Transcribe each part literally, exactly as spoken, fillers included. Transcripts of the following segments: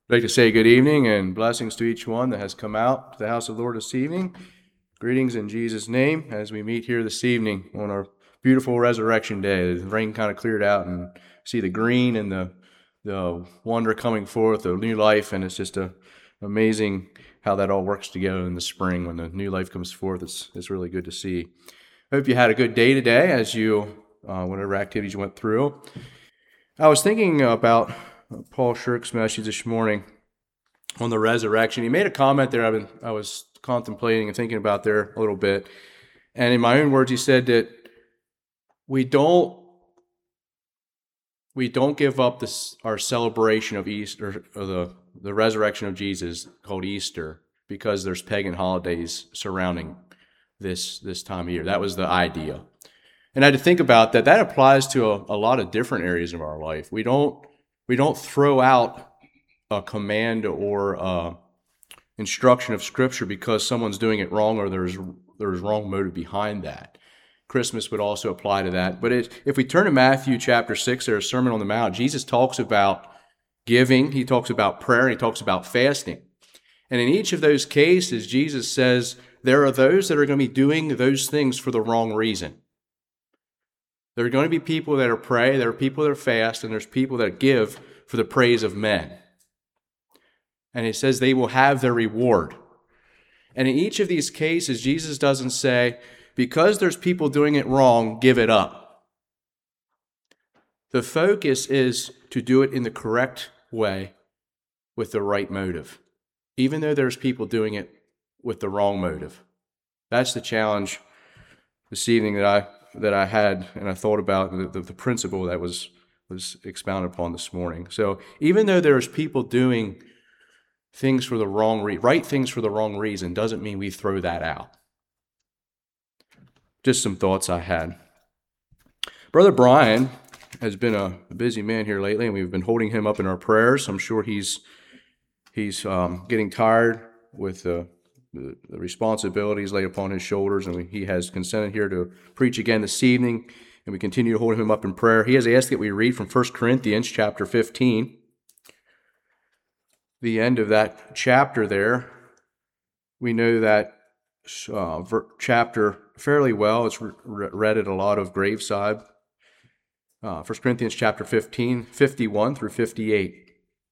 I'd like to say good evening and blessings to each one that has come out to the house of the Lord this evening. Greetings in Jesus' name as we meet here this evening on our beautiful resurrection day. The rain kind of cleared out and see the green and the the wonder coming forth, the new life, and it's just a, amazing how that all works together in the spring when the new life comes forth. It's, it's really good to see. I hope you had a good day today as you, uh, whatever activities you went through. I was thinking about Paul Shirk's message this morning on the resurrection. He made a comment there I've been, I was contemplating and thinking about there a little bit. And in my own words, he said that we don't we don't give up this our celebration of Easter, or the, the resurrection of Jesus called Easter, because there's pagan holidays surrounding this this time of year. That was the idea. And I had to think about that. That applies to a, a lot of different areas of our life. We don't we don't throw out a command or a instruction of Scripture because someone's doing it wrong or there's there's wrong motive behind that. Christmas would also apply to that. But it, if we turn to Matthew chapter six, there's a Sermon on the Mount. Jesus talks about giving, he talks about prayer, and he talks about fasting. And in each of those cases, Jesus says there are those that are going to be doing those things for the wrong reason. There are going to be people that are pray, there are people that are fast, and there's people that give for the praise of men. And he says they will have their reward. And in each of these cases, Jesus doesn't say, because there's people doing it wrong, give it up. The focus is to do it in the correct way with the right motive, even though there's people doing it with the wrong motive. That's the challenge this evening that I that I had, and I thought about the, the, the principle that was, was expounded upon this morning. So even though there's people doing things for the wrong reason, right things for the wrong reason, doesn't mean we throw that out. Just some thoughts I had. Brother Brian has been a busy man here lately, and we've been holding him up in our prayers. I'm sure he's he's um, getting tired with the, the, the responsibilities laid upon his shoulders, and we, he has consented here to preach again this evening, and we continue to hold him up in prayer. He has asked that we read from First Corinthians chapter fifteen. The end of that chapter there, we know that uh, ver- chapter fairly well. It's re- read at a lot of graveside. Uh, First Corinthians chapter fifteen, fifty-one through fifty-eight.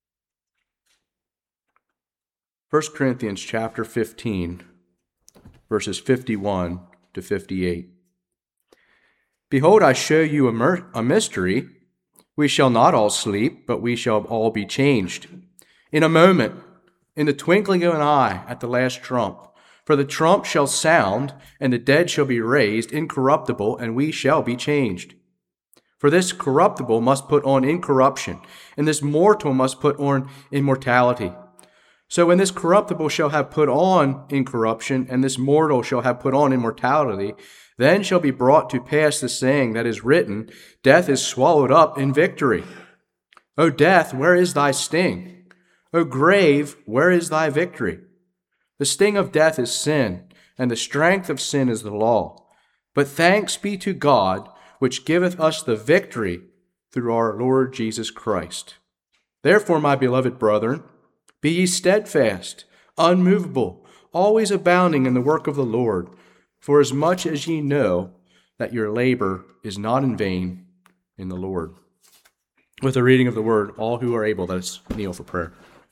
First Corinthians chapter fifteen, verses fifty-one to fifty-eight. Behold, I show you a, mer- a mystery. We shall not all sleep, but we shall all be changed. In a moment, in the twinkling of an eye, at the last trump. For the trump shall sound, and the dead shall be raised incorruptible, and we shall be changed. For this corruptible must put on incorruption, and this mortal must put on immortality. So when this corruptible shall have put on incorruption, and this mortal shall have put on immortality, then shall be brought to pass the saying that is written, Death is swallowed up in victory. O death, where is thy sting? O grave, where is thy victory? The sting of death is sin, and the strength of sin is the law. But thanks be to God, which giveth us the victory through our Lord Jesus Christ. Therefore, my beloved brethren, be ye steadfast, unmovable, always abounding in the work of the Lord, for as much as ye know that your labor is not in vain in the Lord. With the reading of the word, all who are able, let us kneel for prayer.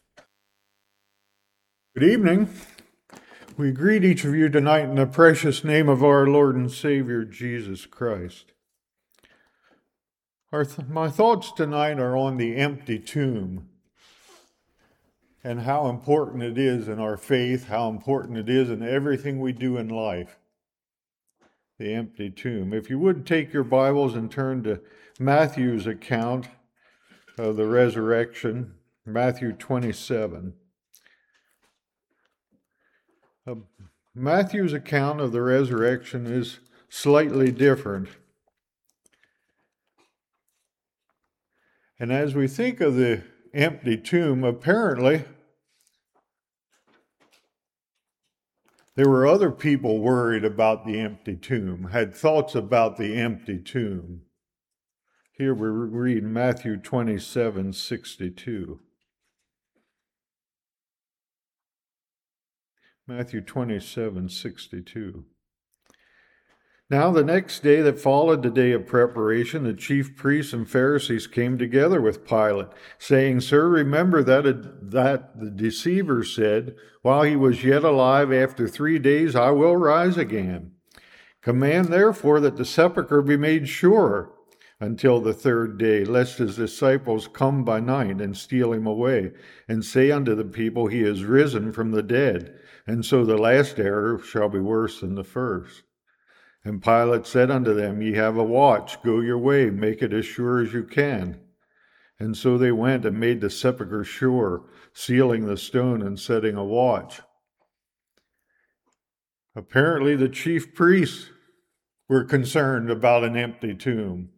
Good evening. We greet each of you tonight in the precious name of our Lord and Savior, Jesus Christ. Our th- my thoughts tonight are on the empty tomb and how important it is in our faith, how important it is in everything we do in life. The empty tomb. If you would take your Bibles and turn to Matthew's account of the resurrection, Matthew twenty-seven. Uh, Matthew's account of the resurrection is slightly different. And as we think of the empty tomb, apparently there were other people worried about the empty tomb, had thoughts about the empty tomb. Here we read Matthew twenty-seven sixty-two. Matthew twenty-seven sixty-two. Now the next day that followed the day of preparation, the chief priests and Pharisees came together with Pilate, saying, Sir, remember that, a, that the deceiver said, while he was yet alive, after three days I will rise again. Command therefore that the sepulchre be made sure until the third day, lest his disciples come by night and steal him away, and say unto the people, He is risen from the dead, and so the last error shall be worse than the first. And Pilate said unto them, Ye have a watch, go your way, make it as sure as you can. And so they went and made the sepulchre sure, sealing the stone and setting a watch. Apparently the chief priests were concerned about an empty tomb.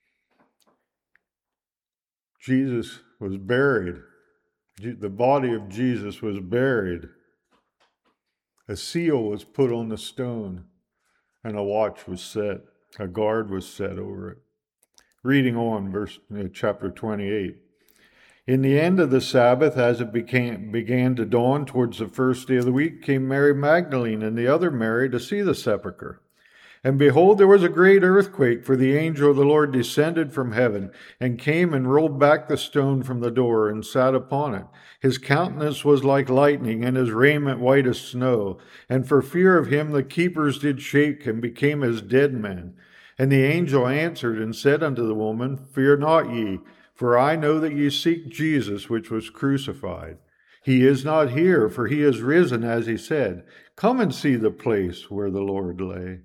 Jesus was buried. The body of Jesus was buried. A seal was put on the stone, and a watch was set. A guard was set over it. Reading on, verse uh, chapter twenty-eight. In the end of the Sabbath, as it became, began to dawn towards the first day of the week, came Mary Magdalene and the other Mary to see the sepulchre. And behold, there was a great earthquake, for the angel of the Lord descended from heaven, and came and rolled back the stone from the door, and sat upon it. His countenance was like lightning, and his raiment white as snow. And for fear of him the keepers did shake, and became as dead men. And the angel answered and said unto the woman, Fear not ye, for I know that ye seek Jesus, which was crucified. He is not here, for he is risen, as he said. Come and see the place where the Lord lay.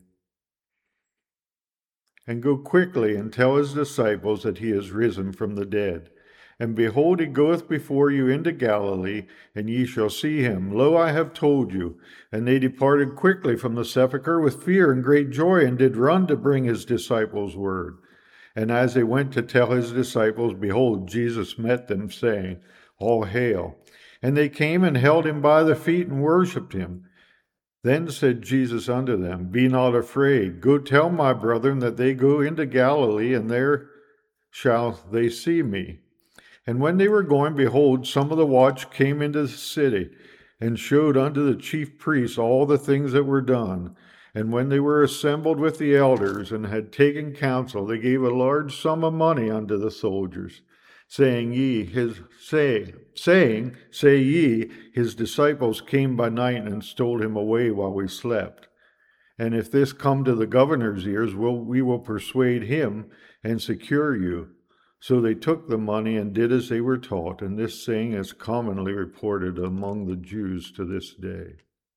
And go quickly and tell his disciples that he is risen from the dead. And behold, he goeth before you into Galilee, and ye shall see him. Lo, I have told you. And they departed quickly from the sepulchre with fear and great joy, and did run to bring his disciples word. And as they went to tell his disciples, behold, Jesus met them, saying, All hail. And they came and held him by the feet and worshipped him. Then said Jesus unto them, Be not afraid. Go tell my brethren that they go into Galilee, and there shall they see me. And when they were going, behold, some of the watch came into the city, and showed unto the chief priests all the things that were done. And when they were assembled with the elders, and had taken counsel, they gave a large sum of money unto the soldiers, saying, ye, his say, saying, say ye, his disciples came by night and stole him away while we slept. And if this come to the governor's ears, we'll, we will persuade him and secure you. So they took the money and did as they were taught, and this saying is commonly reported among the Jews to this day.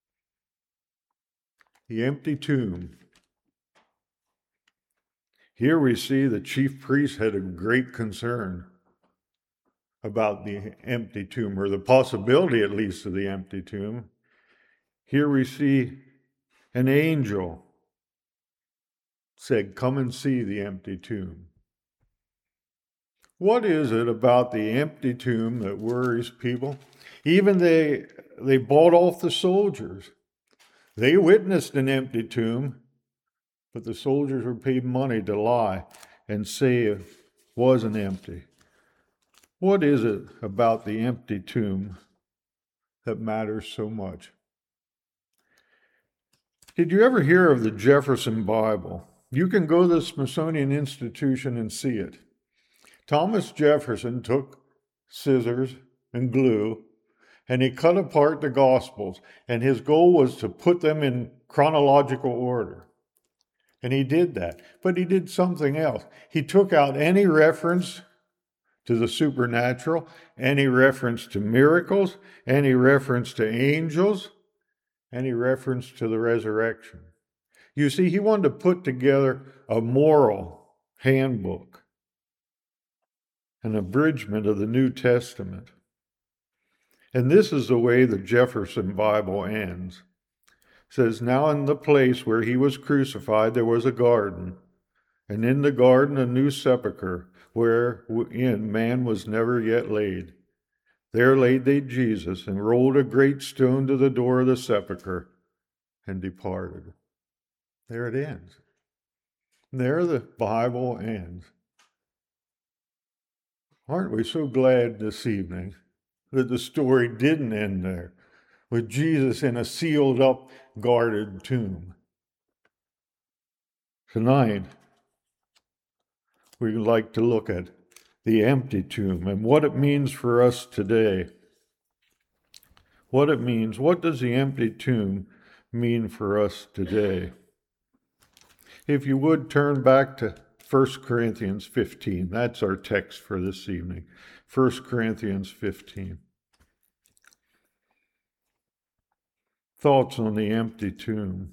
The empty tomb. Here we see the chief priest had a great concern about the empty tomb, or the possibility at least of the empty tomb. Here we see an angel said, Come and see the empty tomb. What is it about the empty tomb that worries people? Even they, they bought off the soldiers. They witnessed an empty tomb, but the soldiers were paid money to lie and say it wasn't empty. What is it about the empty tomb that matters so much? Did you ever hear of the Jefferson Bible? You can go to the Smithsonian Institution and see it. Thomas Jefferson took scissors and glue, and he cut apart the Gospels, and his goal was to put them in chronological order. And he did that, but he did something else. He took out any reference to the supernatural, any reference to miracles, any reference to angels, any reference to the resurrection. You see, he wanted to put together a moral handbook, an abridgment of the New Testament. And this is the way the Jefferson Bible ends. It says, Now in the place where he was crucified there was a garden, and in the garden a new sepulchre, wherein man was never yet laid. There laid they Jesus, and rolled a great stone to the door of the sepulchre, and departed. There it ends. There the Bible ends. Aren't we so glad this evening that the story didn't end there, with Jesus in a sealed up, guarded tomb. Tonight, we'd like to look at the empty tomb and what it means for us today. What it means. What does the empty tomb mean for us today? If you would turn back to First Corinthians fifteen. That's our text for this evening. First Corinthians fifteen. Thoughts on the empty tomb.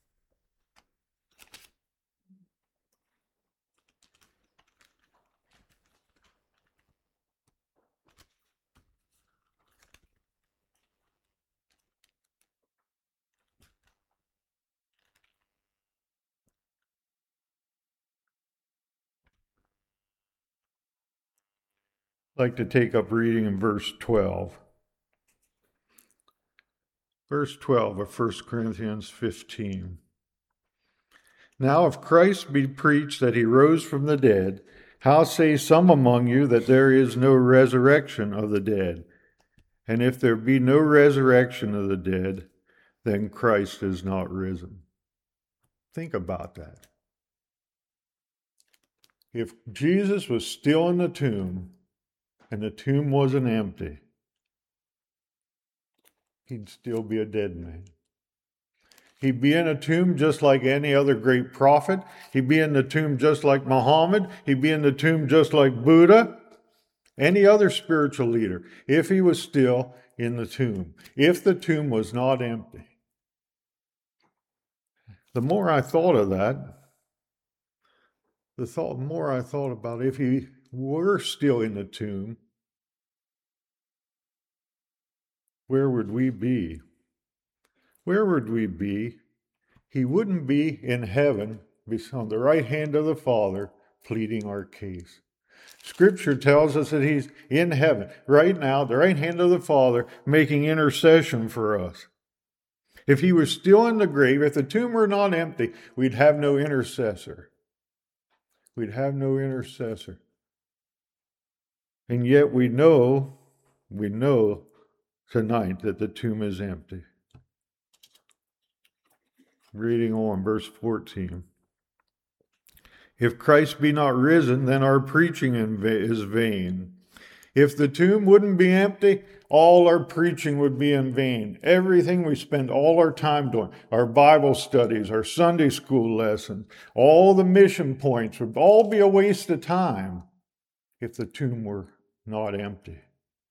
I'd like to take up reading in verse twelve. Verse twelve of First Corinthians fifteen. Now if Christ be preached that he rose from the dead, how say some among you that there is no resurrection of the dead? And if there be no resurrection of the dead, then Christ is not risen. Think about that. If Jesus was still in the tomb, and the tomb wasn't empty, he'd still be a dead man. He'd be in a tomb just like any other great prophet. He'd be in the tomb just like Muhammad. He'd be in the tomb just like Buddha. Any other spiritual leader, if he was still in the tomb. If the tomb was not empty. The more I thought of that, the thought, more I thought about if he were still in the tomb, where would we be? Where would we be? He wouldn't be in heaven on the right hand of the Father pleading our case. Scripture tells us that he's in heaven right now, the right hand of the Father, making intercession for us. If he was still in the grave, if the tomb were not empty, we'd have no intercessor. We'd have no intercessor. And yet we know, we know tonight that the tomb is empty. Reading on, verse fourteen. If Christ be not risen, then our preaching is vain. If the tomb wouldn't be empty, all our preaching would be in vain. Everything we spend all our time doing, our Bible studies, our Sunday school lessons, all the mission points would all be a waste of time if the tomb were not empty.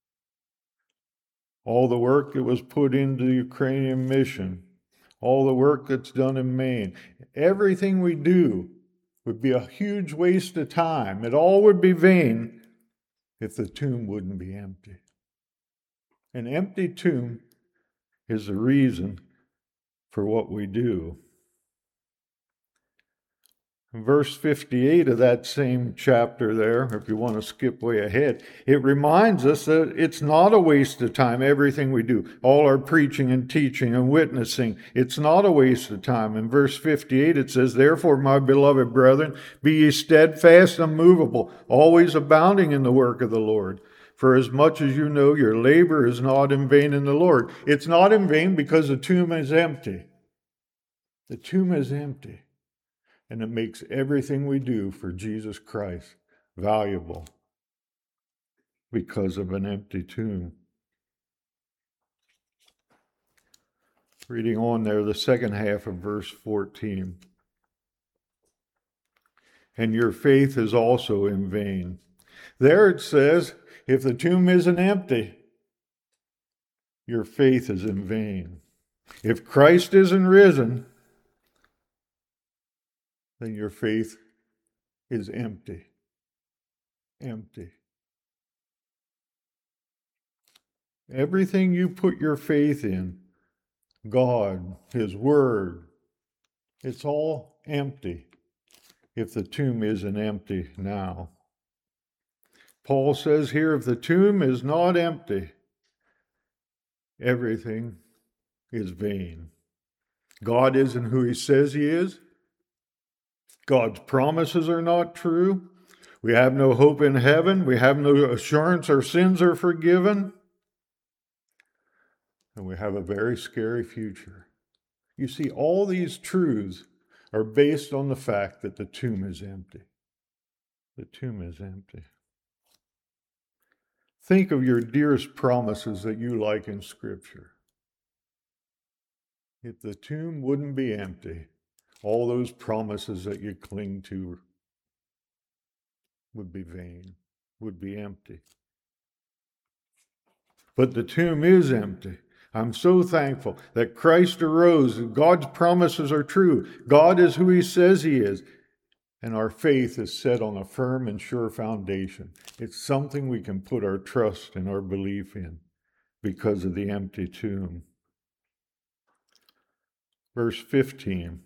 All the work that was put into the Ukrainian mission, all the work that's done in Maine, everything we do would be a huge waste of time. It all would be vain if the tomb wouldn't be empty. An empty tomb is the reason for what we do. In verse fifty-eight of that same chapter there, if you want to skip way ahead, it reminds us that it's not a waste of time, everything we do. All our preaching and teaching and witnessing, it's not a waste of time. In verse fifty-eight it says, Therefore, my beloved brethren, be ye steadfast and immovable, always abounding in the work of the Lord. For as much as you know, your labor is not in vain in the Lord. It's not in vain because the tomb is empty. The tomb is empty. And it makes everything we do for Jesus Christ valuable because of an empty tomb. Reading on there, the second half of verse fourteen. And your faith is also in vain. There it says, if the tomb isn't empty, your faith is in vain. If Christ isn't risen, then your faith is empty. Empty. Everything you put your faith in, God, His Word, it's all empty if the tomb isn't empty now. Paul says here, if the tomb is not empty, everything is vain. God isn't who He says He is. God's promises are not true. We have no hope in heaven. We have no assurance our sins are forgiven. and we have a very scary future. You see, all these truths are based on the fact that the tomb is empty. The tomb is empty. Think of your dearest promises that you like in Scripture. If the tomb wouldn't be empty, all those promises that you cling to would be vain, would be empty. But the tomb is empty. I'm so thankful that Christ arose and God's promises are true. God is who he says he is. And our faith is set on a firm and sure foundation. It's something we can put our trust and our belief in because of the empty tomb. Verse fifteen.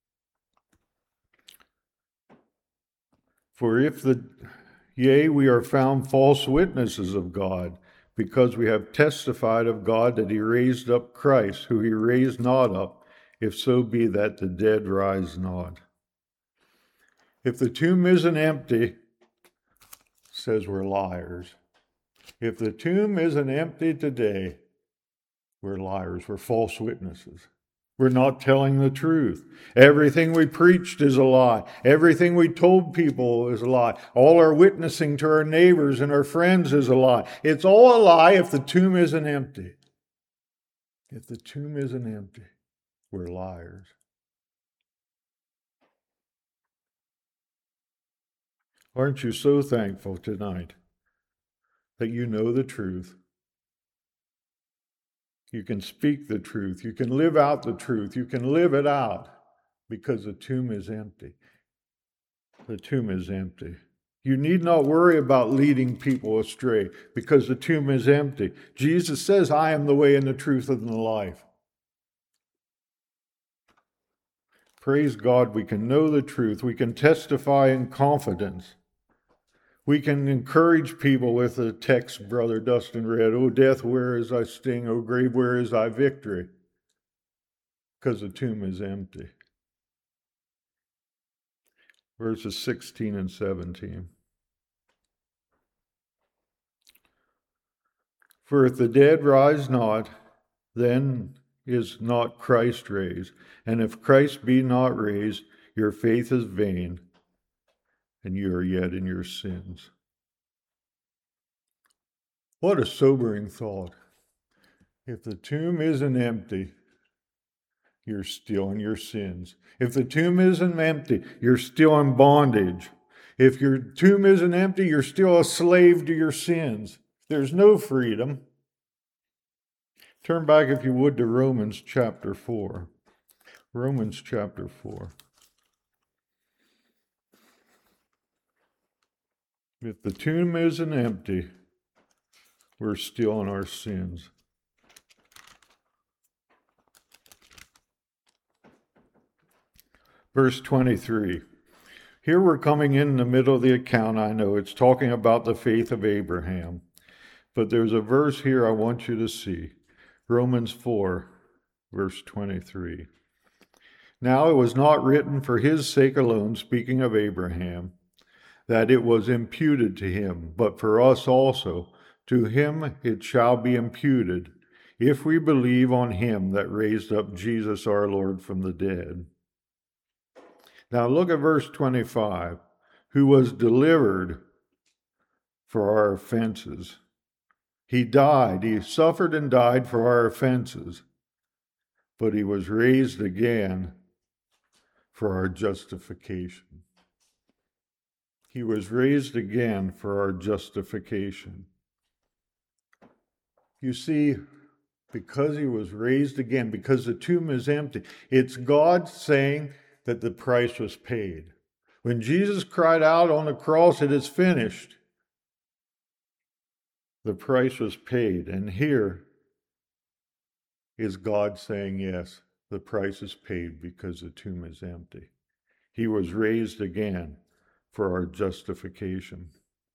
For if the, yea, we are found false witnesses of God, because we have testified of God that he raised up Christ, who he raised not up, if so be that the dead rise not. If the tomb isn't empty, it says we're liars. If the tomb isn't empty today, we're liars. We're false witnesses. We're not telling the truth. Everything we preached is a lie. Everything we told people is a lie. All our witnessing to our neighbors and our friends is a lie. It's all a lie if the tomb isn't empty. If the tomb isn't empty, we're liars. Aren't you so thankful tonight that you know the truth? You can speak the truth. You can live out the truth. You can live it out because the tomb is empty. The tomb is empty. You need not worry about leading people astray because the tomb is empty. Jesus says, I am the way and the truth and the life. Praise God, we can know the truth. We can testify in confidence. We can encourage people with the text Brother Dustin read, O death, where is thy sting? O grave, where is thy victory? Because the tomb is empty. Verses sixteen and seventeen. For if the dead rise not, then is not Christ raised. And if Christ be not raised, your faith is vain, and you are yet in your sins. What a sobering thought. If the tomb isn't empty, you're still in your sins. If the tomb isn't empty, you're still in bondage. If your tomb isn't empty, you're still a slave to your sins. There's no freedom. Turn back, if you would, to Romans chapter four. Romans chapter four. If the tomb isn't empty, we're still in our sins. Verse twenty-three. Here we're coming in the middle of the account, I know. It's talking about the faith of Abraham. But there's a verse here I want you to see. Romans four, verse twenty-three. Now it was not written for his sake alone, speaking of Abraham, that it was imputed to him, but for us also. To him it shall be imputed, if we believe on him that raised up Jesus our Lord from the dead. Now look at verse twenty-five. Who was delivered for our offenses. He died, he suffered and died for our offenses, but he was raised again for our justification. He was raised again for our justification. You see, because he was raised again, because the tomb is empty, it's God saying that the price was paid. When Jesus cried out on the cross, it is finished. The price was paid. And here is God saying, yes, the price is paid because the tomb is empty. He was raised again for our justification.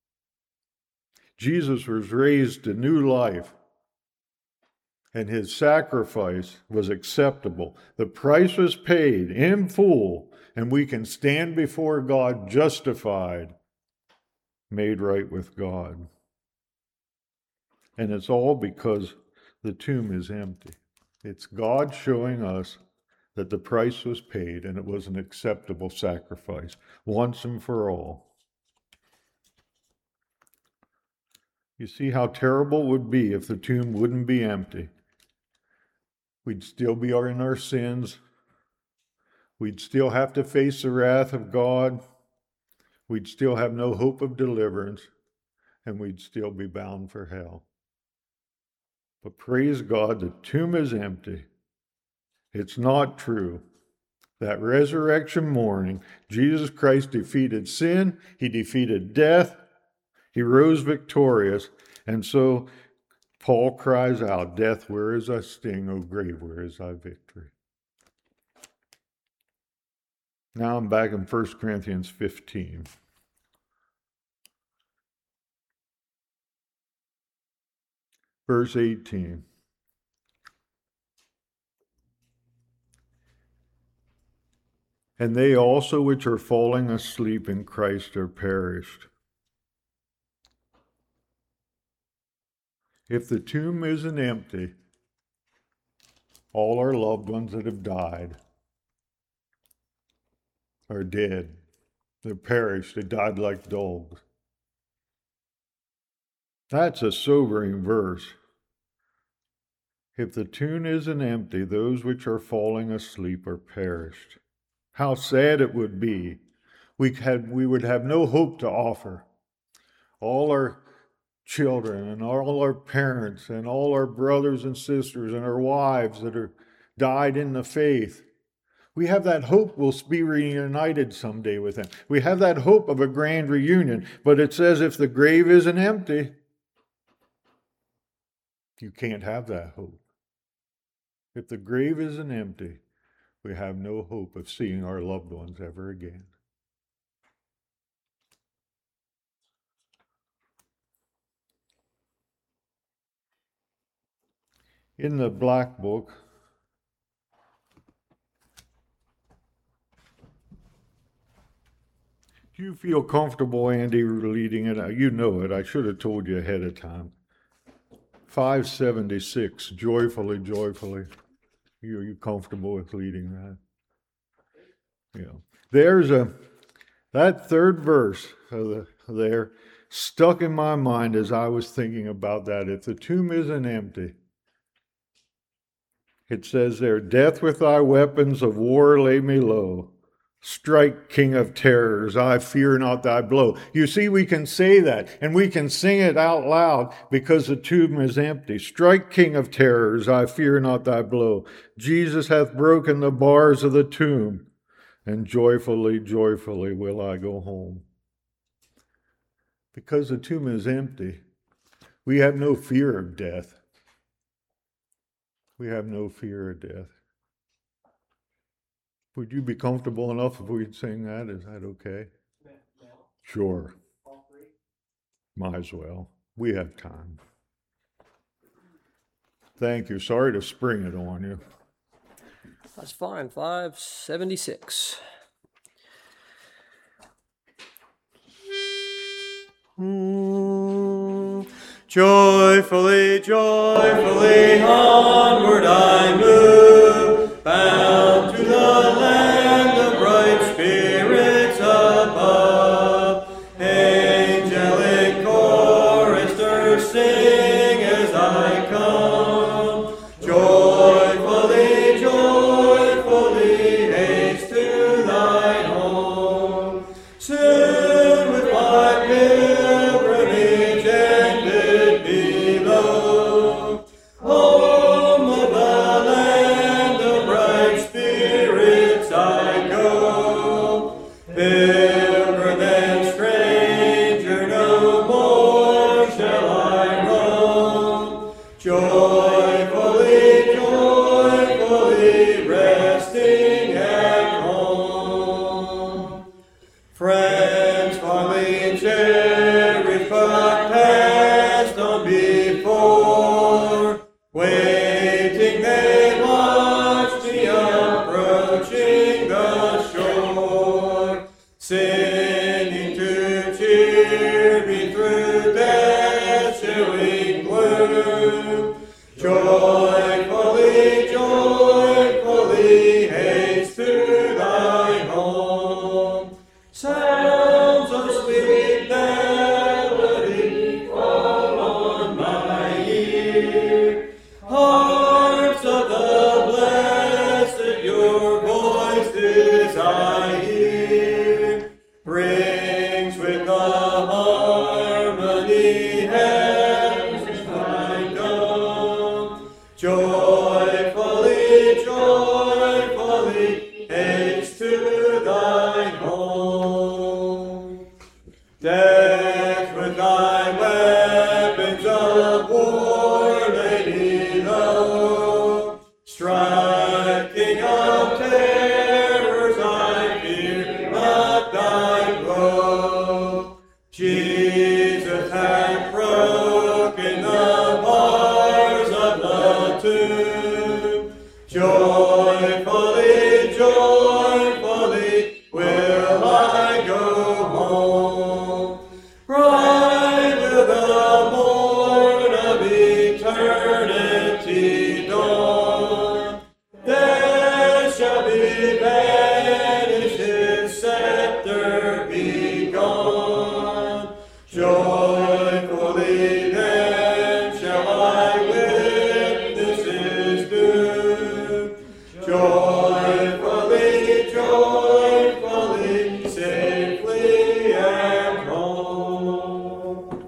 Jesus was raised to new life, and his sacrifice was acceptable. The price was paid in full, and we can stand before God justified, made right with God. And it's all because the tomb is empty. It's God showing us that the price was paid and it was an acceptable sacrifice, once and for all. You see how terrible it would be if the tomb wouldn't be empty. We'd still be in our sins. We'd still have to face the wrath of God. We'd still have no hope of deliverance, and we'd still be bound for hell. But praise God, the tomb is empty. It's not true. That resurrection morning, Jesus Christ defeated sin, he defeated death, he rose victorious, and so Paul cries out, "Death, where is thy sting? O grave, where is thy victory?" Now I'm back in First Corinthians fifteen. Verse eighteen. And they also which are falling asleep in Christ are perished. If the tomb isn't empty, all our loved ones that have died are dead. They're perished. They died like dogs. That's a sobering verse. If the tomb isn't empty, those which are falling asleep are perished. How sad it would be. We had, we would have no hope to offer. All our children and all our parents and all our brothers and sisters and our wives that are died in the faith. We have that hope we'll be reunited someday with them. We have that hope of a grand reunion. But it says if the grave isn't empty, you can't have that hope. If the grave isn't empty, we have no hope of seeing our loved ones ever again. In the Black Book, do you feel comfortable, Andy, leading it? You know it. I should have told you ahead of time. five seventy-six, joyfully, joyfully. You, are you comfortable with leading that? Yeah. There's a, that third verse of the, there stuck in my mind as I was thinking about that. If the tomb isn't empty, it says there, "Death, with thy weapons of war lay me low. Strike, King of terrors, I fear not thy blow." You see, we can say that, and we can sing it out loud because the tomb is empty. "Strike, King of terrors, I fear not thy blow. Jesus hath broken the bars of the tomb, and joyfully, joyfully will I go home." Because the tomb is empty, we have no fear of death. We have no fear of death. Would you be comfortable enough if we'd sing that? Is that okay? Sure. Might as well. We have time. Thank you. Sorry to spring it on you. That's fine. five seventy-six. Mm. Joyfully, joyfully onward I move, bound to the land of bright spirits above. Angelic choristers sing as I come. Joyfully, joyfully haste to thine home. Soon with my pilgrimage ended below, home of the land of bright spirits I go. Pilgrim and stranger no more shall I roam. Joyfully, joyfully resting at home. Friends fondly cherished but passed on before, waiting they watched me approaching the shore, singing to cheer me through death's chilling gloom. Joyfully, joyfully haste to thine home. Sounds of sweet melody fall on my ear. Harps of the blessed, your voices I hear. Rings with the harmony heaven's mind done. Joyfully, joyfully haste to thine home. Death with thy weapons of war lay low. Striking of terrors I fear not thy blow. Jesus hath broken the bars of the tomb. Joyfully, joyfully will I go home. Bright will the morn of eternity dawn. There shall be vanished, his scepter be gone. Joyfully then shall I witness his doom. Joyfully, joyfully, safely at home.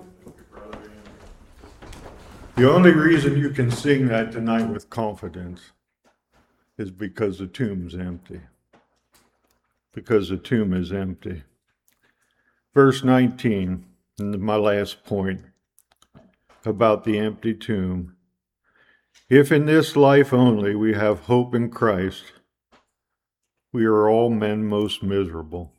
The only reason you can sing that tonight with confidence is because the tomb's empty. Because the tomb is empty. Verse nineteen, and my last point about the empty tomb. If in this life only we have hope in Christ, we are all men most miserable.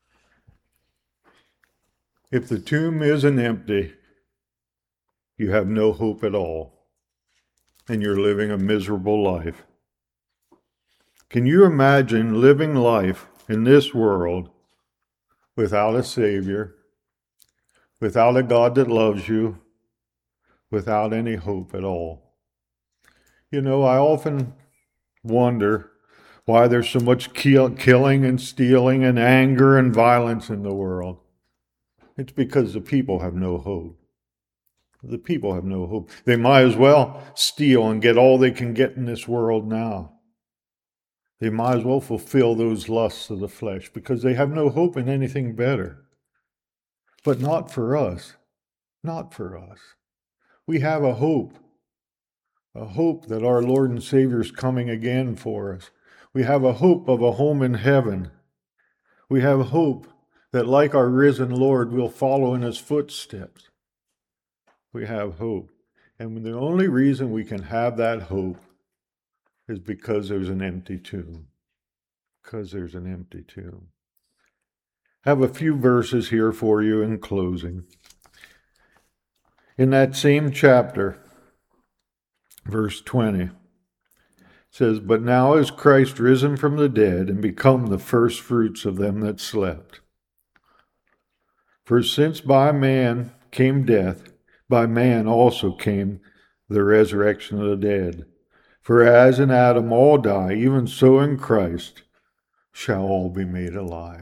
If the tomb isn't empty, you have no hope at all, and you're living a miserable life. Can you imagine living life in this world without a Savior, without a God that loves you, without any hope at all? You know, I often wonder why there's so much kill, killing and stealing and anger and violence in the world. It's because the people have no hope. The people have no hope. They might as well steal and get all they can get in this world now. They might as well fulfill those lusts of the flesh because they have no hope in anything better. But not for us. Not for us. We have a hope. A hope that our Lord and Savior is coming again for us. We have a hope of a home in heaven. We have hope that, like our risen Lord, we'll follow in his footsteps. We have hope. And the only reason we can have that hope is because there's an empty tomb. Because there's an empty tomb. I have a few verses here for you in closing. In that same chapter, verse twenty, it says, "But now is Christ risen from the dead and become the first fruits of them that slept. For since by man came death, by man also came the resurrection of the dead. For as in Adam all die, even so in Christ shall all be made alive."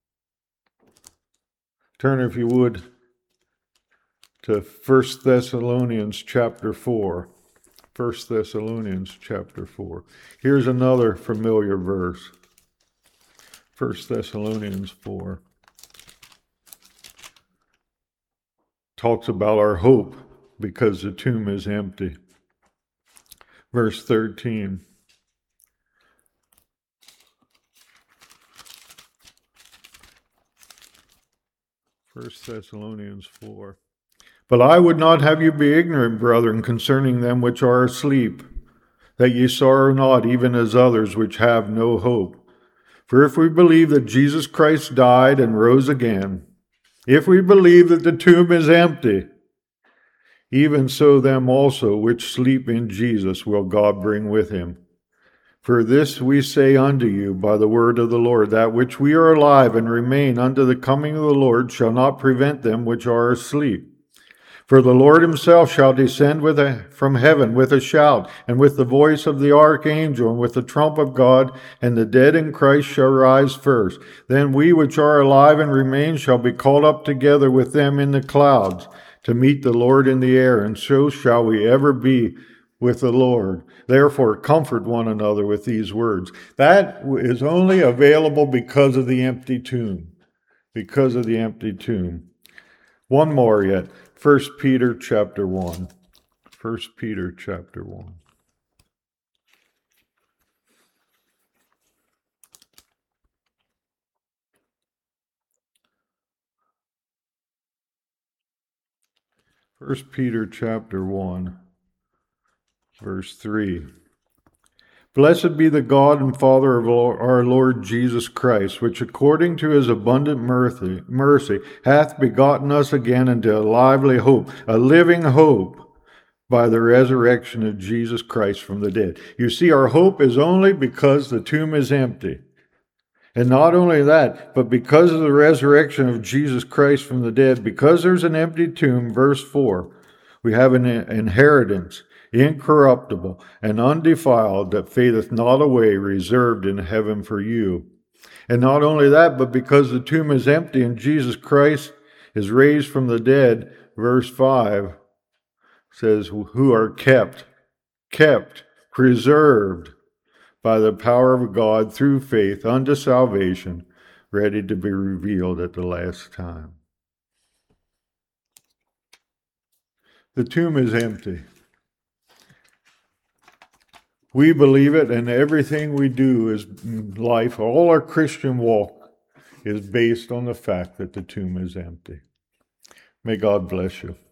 Turn, if you would, to First Thessalonians chapter four. First Thessalonians chapter four. Here's another familiar verse. First Thessalonians four. Talks about our hope because the tomb is empty. Verse thirteen. First Thessalonians four. "But I would not have you be ignorant, brethren, concerning them which are asleep, that ye sorrow not, even as others which have no hope. For if we believe that Jesus Christ died and rose again, if we believe that the tomb is empty, even so them also which sleep in Jesus will God bring with him. For this we say unto you by the word of the Lord, that which we are alive and remain unto the coming of the Lord shall not prevent them which are asleep. For the Lord himself shall descend with a, from heaven with a shout, and with the voice of the archangel, and with the trump of God, and the dead in Christ shall rise first. Then we which are alive and remain shall be caught up together with them in the clouds, to meet the Lord in the air, and so shall we ever be with the Lord. Therefore, comfort one another with these words. That is only available because of the empty tomb. Because of the empty tomb. One more yet. First Peter chapter one. First Peter chapter one. First Peter chapter one, verse three. Blessed be the God and Father of our Lord Jesus Christ, which according to his abundant mercy, mercy hath begotten us again into a lively hope, a living hope, by the resurrection of Jesus Christ from the dead. You see, our hope is only because the tomb is empty. And not only that, but because of the resurrection of Jesus Christ from the dead, because there's an empty tomb, verse four, we have an inheritance, incorruptible and undefiled, that fadeth not away, reserved in heaven for you. And not only that, but because the tomb is empty and Jesus Christ is raised from the dead, verse five says, who are kept, kept, preserved by the power of God through faith unto salvation, ready to be revealed at the last time. The tomb is empty. We believe it, and everything we do is life, all our Christian walk is based on the fact that the tomb is empty. May God bless you.